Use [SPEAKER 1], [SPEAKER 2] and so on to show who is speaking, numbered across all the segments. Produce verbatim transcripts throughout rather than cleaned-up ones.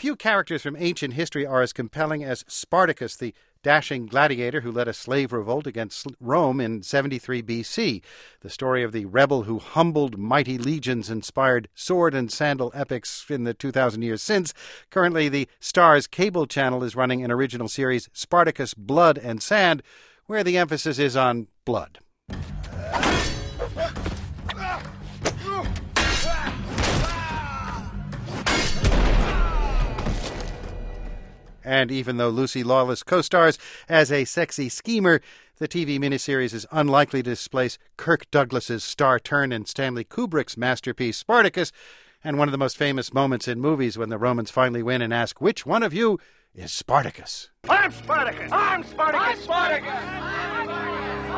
[SPEAKER 1] Few characters from ancient history are as compelling as Spartacus, the dashing gladiator who led a slave revolt against Rome in seventy-three B C. The story of the rebel who humbled mighty legions inspired sword and sandal epics in the two thousand years since. Currently, the Starz cable channel is running an original series, Spartacus, Blood and Sand, where the emphasis is on blood. And even though Lucy Lawless co-stars as a sexy schemer, the T V miniseries is unlikely to displace Kirk Douglas's star turn in Stanley Kubrick's masterpiece Spartacus, and one of the most famous moments in movies when the Romans finally win and ask, which one of you is Spartacus?
[SPEAKER 2] I'm Spartacus! I'm Spartacus! I'm Spartacus! I'm Spartacus!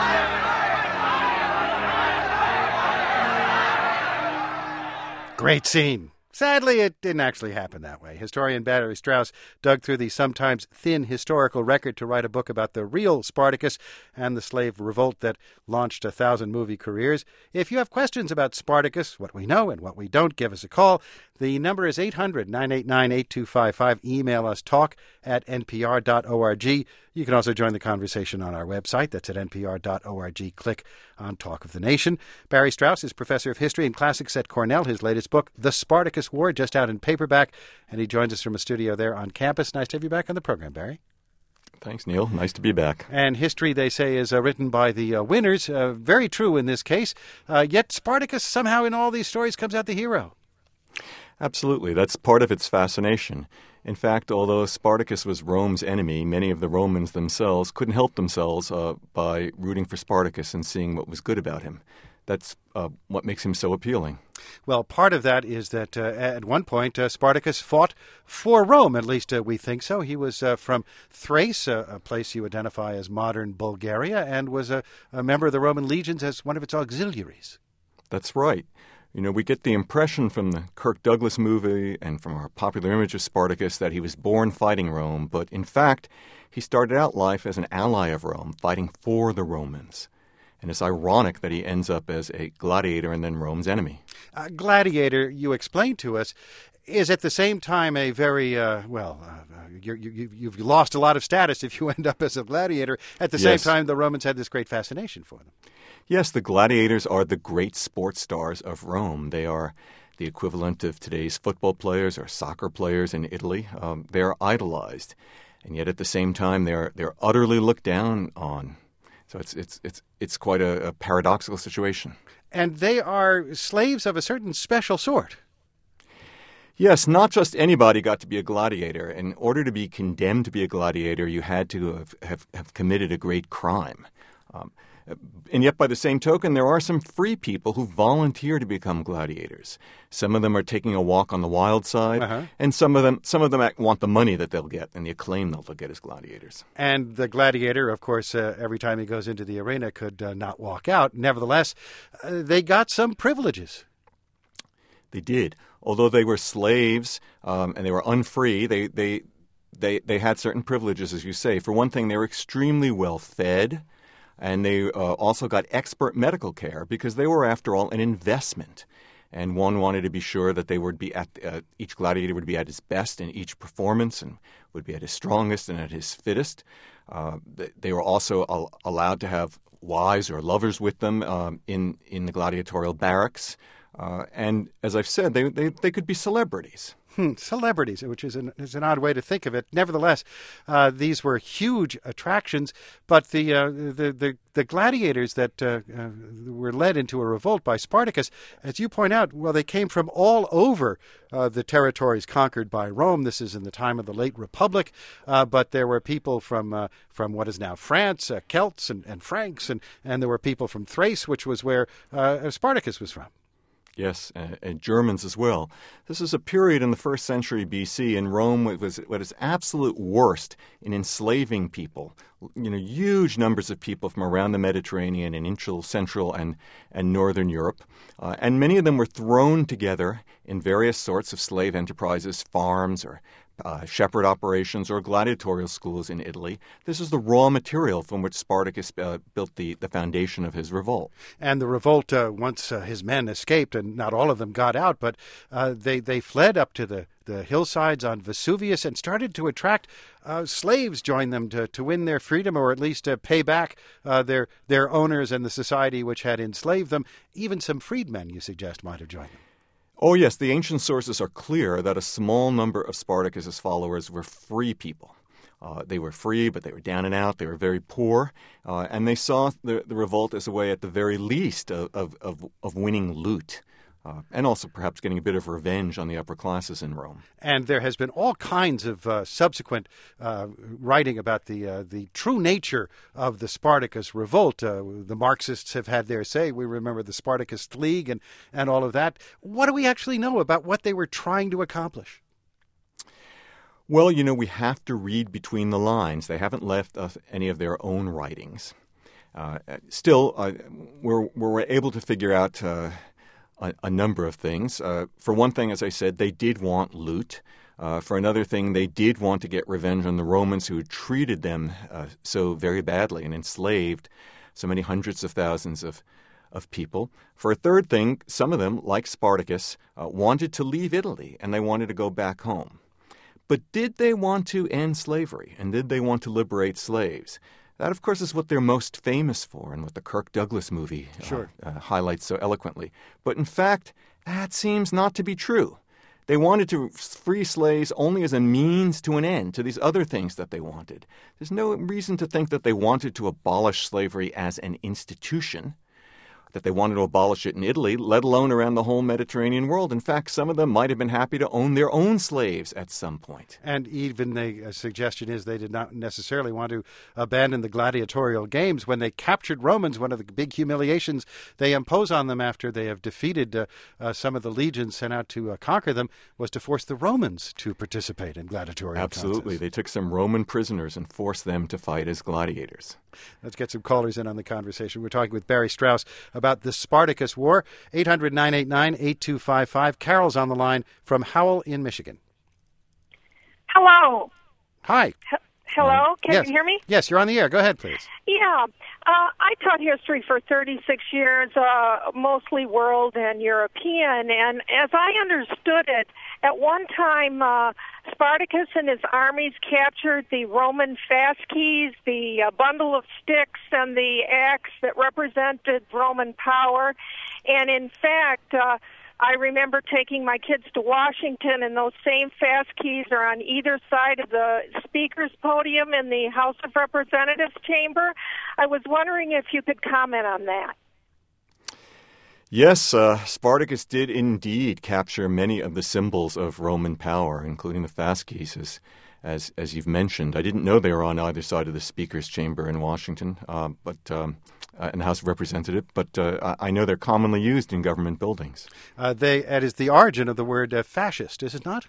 [SPEAKER 2] I'm Spartacus!
[SPEAKER 1] Great scene. Sadly, it didn't actually happen that way. Historian Barry Strauss dug through the sometimes thin historical record to write a book about the real Spartacus and the slave revolt that launched a thousand movie careers. If you have questions about Spartacus, what we know and what we don't, give us a call. The number is eight hundred, nine eight nine, eight two five five. Email us talk at n p r dot org. You can also join the conversation on our website. That's at n p r dot org. Click on Talk of the Nation. Barry Strauss is professor of history and classics at Cornell. His latest book, The Spartacus War, just out in paperback, and he joins us from a studio there on campus. Nice to have you back on the program, Barry.
[SPEAKER 3] Thanks, Neil. Nice to be back.
[SPEAKER 1] And history, they say, is uh, written by the uh, winners. Uh, very true in this case. Uh, yet Spartacus somehow in all these stories comes out the hero.
[SPEAKER 3] Absolutely. That's part of its fascination. In fact, although Spartacus was Rome's enemy, many of the Romans themselves couldn't help themselves uh, by rooting for Spartacus and seeing what was good about him. That's uh, what makes him so appealing.
[SPEAKER 1] Well, part of that is that uh, at one point uh, Spartacus fought for Rome, at least uh, we think so. He was uh, from Thrace, uh, a place you identify as modern Bulgaria, and was a, a member of the Roman legions as one of its auxiliaries.
[SPEAKER 3] That's right. You know, we get the impression from the Kirk Douglas movie and from our popular image of Spartacus that he was born fighting Rome, but in fact, he started out life as an ally of Rome, fighting for the Romans. And it's ironic that he ends up as a gladiator and then Rome's enemy. Uh,
[SPEAKER 1] gladiator, you explained to us, is at the same time a very, uh, well, uh, you, you, you've lost a lot of status if you end up as a gladiator. At the
[SPEAKER 3] yes.
[SPEAKER 1] same time, the Romans had this great fascination for them.
[SPEAKER 3] Yes, the gladiators are the great sports stars of Rome. They are the equivalent of today's football players or soccer players in Italy. Um, they're idolized. And yet at the same time, they're they're utterly looked down on. So it's it's it's it's quite a, a paradoxical situation.
[SPEAKER 1] And they are slaves of a certain special sort.
[SPEAKER 3] Yes, not just anybody got to be a gladiator. In order to be condemned to be a gladiator, you had to have, have, have committed a great crime. Um, and yet, by the same token, there are some free people who volunteer to become gladiators. Some of them are taking a walk on the wild side, uh-huh. and some of them some of them want the money that they'll get and the acclaim that they'll get as gladiators.
[SPEAKER 1] And the gladiator, of course, uh, every time he goes into the arena, could uh, not walk out. Nevertheless, uh, they got some privileges.
[SPEAKER 3] They did. Although they were slaves um, and they were unfree, they, they, they, they had certain privileges, as you say. For one thing, they were extremely well fed. And they uh, also got expert medical care because they were, after all, an investment. And one wanted to be sure that they would be at uh, each gladiator would be at his best in each performance and would be at his strongest and at his fittest. Uh, they were also al- allowed to have wives or lovers with them um, in in the gladiatorial barracks. Uh, and as I've said, they, they they could be celebrities.
[SPEAKER 1] Hmm, celebrities, which is an, is an odd way to think of it. Nevertheless, uh, these were huge attractions, but the uh, the, the the gladiators that uh, uh, were led into a revolt by Spartacus, as you point out, well, they came from all over uh, the territories conquered by Rome. This is in the time of the late Republic, uh, but there were people from uh, from what is now France, uh, Celts and, and Franks, and, and there were people from Thrace, which was where uh, Spartacus was from.
[SPEAKER 3] Yes, and, and Germans as well. This is a period in the first century B C in Rome it was at its absolute worst in enslaving people. You know, huge numbers of people from around the Mediterranean and into Central and, and Northern Europe. Uh, and many of them were thrown together in various sorts of slave enterprises, farms or Uh, shepherd operations or gladiatorial schools in Italy. This is the raw material from which Spartacus uh, built the, the foundation of his revolt.
[SPEAKER 1] And the revolt, uh, once uh, his men escaped, and not all of them got out, but uh, they, they fled up to the, the hillsides on Vesuvius and started to attract uh, slaves join them to, to win their freedom, or at least uh, pay back uh, their their owners and the society which had enslaved them. Even some freedmen, you suggest, might have joined them.
[SPEAKER 3] Oh, yes. The ancient sources are clear that a small number of Spartacus's followers were free people. Uh, they were free, but they were down and out. They were very poor. Uh, and they saw the, the revolt as a way, at the very least, of, of, of, of winning loot. Uh, and also perhaps getting a bit of revenge on the upper classes in Rome.
[SPEAKER 1] And there has been all kinds of uh, subsequent uh, writing about the uh, the true nature of the Spartacus revolt. Uh, the Marxists have had their say. We remember the Spartacus League and, and all of that. What do we actually know about what they were trying to accomplish?
[SPEAKER 3] Well, you know, we have to read between the lines. They haven't left us any of their own writings. Uh, still, uh, we're, we're able to figure out uh, a, a number of things. Uh, for one thing, as I said, they did want loot. Uh, for another thing, they did want to get revenge on the Romans who had treated them uh, so very badly and enslaved so many hundreds of thousands of, of people. For a third thing, some of them, like Spartacus, uh, wanted to leave Italy and they wanted to go back home. But did they want to end slavery, and did they want to liberate slaves? That, of course, is what they're most famous for and what the Kirk Douglas movie
[SPEAKER 1] sure.
[SPEAKER 3] uh, uh, highlights so eloquently. But in fact, that seems not to be true. They wanted to free slaves only as a means to an end, to these other things that they wanted. There's no reason to think that they wanted to abolish slavery as an institution, that they wanted to abolish it in Italy, let alone around the whole Mediterranean world. In fact, some of them might have been happy to own their own slaves at some point.
[SPEAKER 1] And even the uh, suggestion is they did not necessarily want to abandon the gladiatorial games. When they captured Romans, one of the big humiliations they impose on them after they have defeated uh, uh, some of the legions sent out to uh, conquer them was to force the Romans to participate in gladiatorial
[SPEAKER 3] Absolutely.
[SPEAKER 1] contests.
[SPEAKER 3] They took some Roman prisoners and forced them to fight as gladiators.
[SPEAKER 1] Let's get some callers in on the conversation. We're talking with Barry Strauss about the Spartacus War. eight hundred, nine eight nine, eight two five five. Carol's on the line from Howell in Michigan.
[SPEAKER 4] Hello.
[SPEAKER 1] Hi.
[SPEAKER 4] H- Hello. Can
[SPEAKER 1] yes.
[SPEAKER 4] you hear me?
[SPEAKER 1] Yes, you're on the air. Go ahead, please.
[SPEAKER 4] Yeah. Uh, I taught history for thirty-six years, uh, mostly world and European. And as I understood it, at one time, uh, Spartacus and his armies captured the Roman fasces, the uh, bundle of sticks, and the axe that represented Roman power. And in fact, uh, I remember taking my kids to Washington, and those same fasces are on either side of the speaker's podium in the House of Representatives chamber. I was wondering if you could comment on that.
[SPEAKER 3] Yes, uh, Spartacus did indeed capture many of the symbols of Roman power, including the fasces, as, as, as you've mentioned. I didn't know they were on either side of the Speaker's chamber in Washington, uh, but um, uh, in the House of Representatives, but uh, I know they're commonly used in government buildings.
[SPEAKER 1] Uh, they, it is the origin of the word uh, fascist, is it not?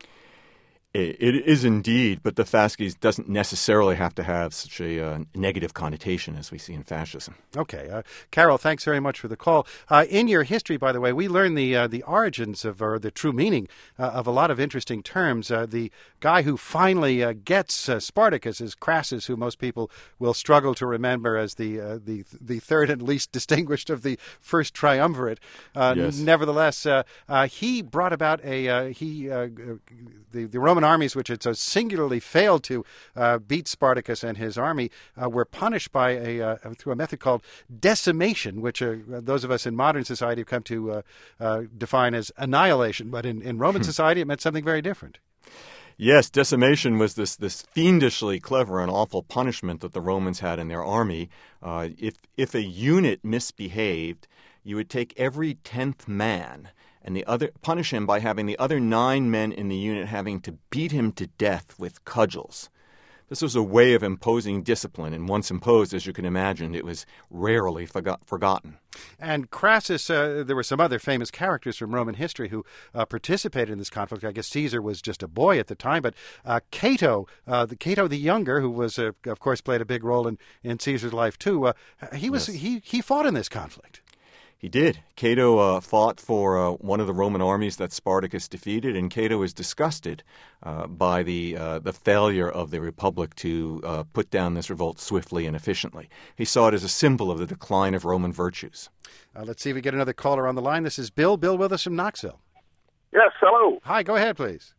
[SPEAKER 3] It, it is indeed, but the fasces doesn't necessarily have to have such a uh, negative connotation as we see in fascism.
[SPEAKER 1] Okay. Uh, Carol, thanks very much for the call. Uh, in your history, by the way, we learn the uh, the origins of, or the true meaning uh, of a lot of interesting terms. Uh, the guy who finally uh, gets uh, Spartacus is Crassus, who most people will struggle to remember as the uh, the the third and least distinguished of the first triumvirate. Uh,
[SPEAKER 3] yes.
[SPEAKER 1] Nevertheless, uh, uh, he brought about a uh, he uh, the the Roman armies, which had so singularly failed to uh, beat Spartacus and his army, uh, were punished by a uh, through a method called decimation, which uh, those of us in modern society have come to uh, uh, define as annihilation. But in, in Roman society, it meant something very different.
[SPEAKER 3] Yes, decimation was this this fiendishly clever and awful punishment that the Romans had in their army. Uh, if if a unit misbehaved, you would take every tenth man and the other punish him by having the other nine men in the unit having to beat him to death with cudgels. This was a way of imposing discipline, and once imposed, as you can imagine, it was rarely forgot- forgotten.
[SPEAKER 1] And Crassus, uh, there were some other famous characters from Roman history who uh, participated in this conflict. I guess Caesar was just a boy at the time, but uh, Cato, uh, the Cato the Younger, who was, uh, of course, played a big role in, in Caesar's life too. Uh, he was
[SPEAKER 3] Yes.
[SPEAKER 1] he he fought in this conflict.
[SPEAKER 3] He did. Cato uh, fought for uh, one of the Roman armies that Spartacus defeated, and Cato was disgusted uh, by the uh, the failure of the Republic to uh, put down this revolt swiftly and efficiently. He saw it as a symbol of the decline of Roman virtues.
[SPEAKER 1] Uh, let's see if we get another caller on the line. This is Bill. Bill with us from Knoxville.
[SPEAKER 5] Yes, hello.
[SPEAKER 1] Hi, go ahead, please.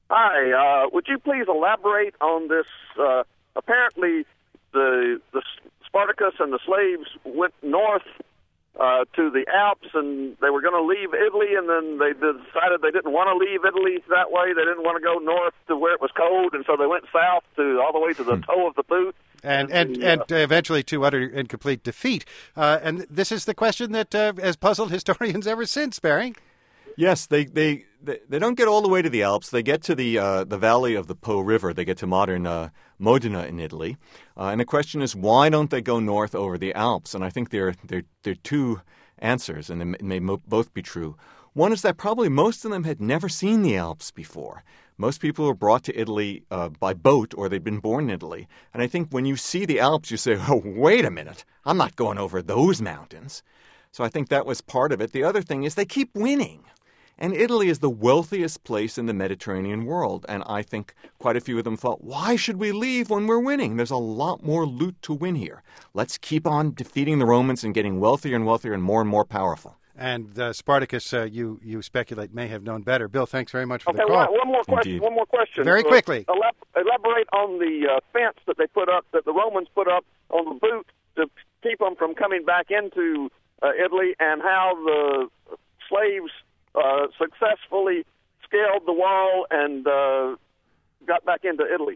[SPEAKER 5] Hi. Uh, would you please elaborate on this? Uh, apparently, the the Spartacus and the slaves went north uh, to the Alps, and they were going to leave Italy, and then they decided they didn't want to leave Italy that way. They didn't want to go north to where it was cold, and so they went south to all the way to the toe of the boot.
[SPEAKER 1] And and,
[SPEAKER 5] and, uh,
[SPEAKER 1] and uh, eventually to utter and complete defeat. Uh, and this is the question that uh, has puzzled historians ever since, Barry.
[SPEAKER 3] Yes, they, they, they, they don't get all the way to the Alps. They get to the uh, the valley of the Po River. They get to modern uh, Modena in Italy. Uh, and the question is, why don't they go north over the Alps? And I think there, there, there are two answers, and they may mo- both be true. One is that probably most of them had never seen the Alps before. Most people were brought to Italy uh, by boat, or they'd been born in Italy. And I think when you see the Alps, you say, oh, wait a minute, I'm not going over those mountains. So I think that was part of it. The other thing is they keep winning. And Italy is the wealthiest place in the Mediterranean world. And I think quite a few of them thought, why should we leave when we're winning? There's a lot more loot to win here. Let's keep on defeating the Romans and getting wealthier and wealthier and more and more powerful.
[SPEAKER 1] And uh, Spartacus, uh, you you speculate, may have known better. Bill, thanks very much for
[SPEAKER 5] okay,
[SPEAKER 1] the call.
[SPEAKER 5] One, one more question.
[SPEAKER 3] Indeed.
[SPEAKER 5] One more question.
[SPEAKER 1] Very
[SPEAKER 5] Uh,
[SPEAKER 1] quickly.
[SPEAKER 5] elab- elaborate on the uh, fence that they put up, that the Romans put up on the boot to keep them from coming back into uh, Italy, and how the slaves uh, successfully scaled the wall and uh, got back into Italy.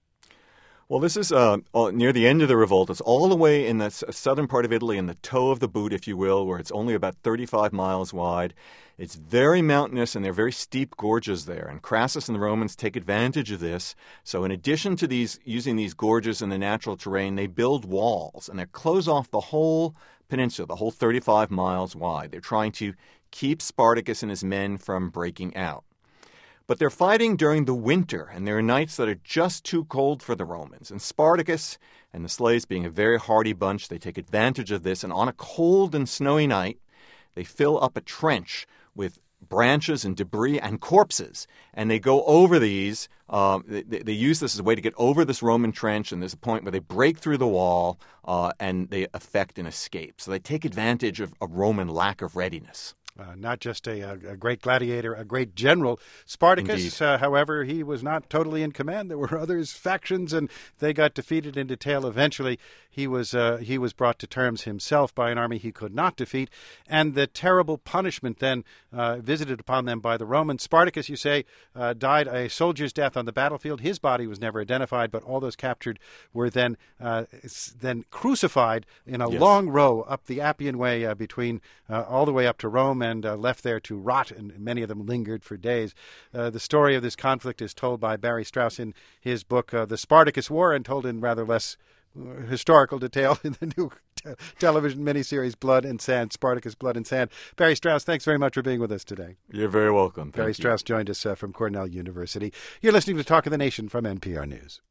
[SPEAKER 3] Well, this is uh, near the end of the revolt. It's all the way in the s- southern part of Italy, in the toe of the boot, if you will, where it's only about thirty-five miles wide. It's very mountainous, and there are very steep gorges there. And Crassus and the Romans take advantage of this. So in addition to these using these gorges and the natural terrain, they build walls, and they close off the whole peninsula, the whole thirty-five miles wide. They're trying to keep Spartacus and his men from breaking out. But they're fighting during the winter, and there are nights that are just too cold for the Romans. And Spartacus and the slaves, being a very hardy bunch, they take advantage of this. And on a cold and snowy night, they fill up a trench with branches and debris and corpses. And they go over these. Um, they, they use this as a way to get over this Roman trench. And there's a point where they break through the wall uh, and they effect an escape. So they take advantage of a Roman lack of readiness.
[SPEAKER 1] Uh, not just a, a great gladiator, a great general. Spartacus, uh, however, he was not totally in command. There were others, factions, and they got defeated in detail. Eventually, he was uh, he was brought to terms himself by an army he could not defeat, and the terrible punishment then uh, visited upon them by the Romans. Spartacus, you say, uh, died a soldier's death on the battlefield. His body was never identified, but all those captured were then uh, then crucified in a
[SPEAKER 3] Yes.
[SPEAKER 1] long row up the Appian Way uh, between uh, all the way up to Rome, and uh, left there to rot, and many of them lingered for days. Uh, the story of this conflict is told by Barry Strauss in his book, uh, The Spartacus War, and told in rather less uh, historical detail in the new te- television miniseries Blood and Sand, Spartacus, Blood and Sand. Barry Strauss, thanks very much for being with us today.
[SPEAKER 3] You're very welcome. Thank
[SPEAKER 1] Barry
[SPEAKER 3] you.
[SPEAKER 1] Strauss joined us uh, from Cornell University. You're listening to Talk of the Nation from N P R News.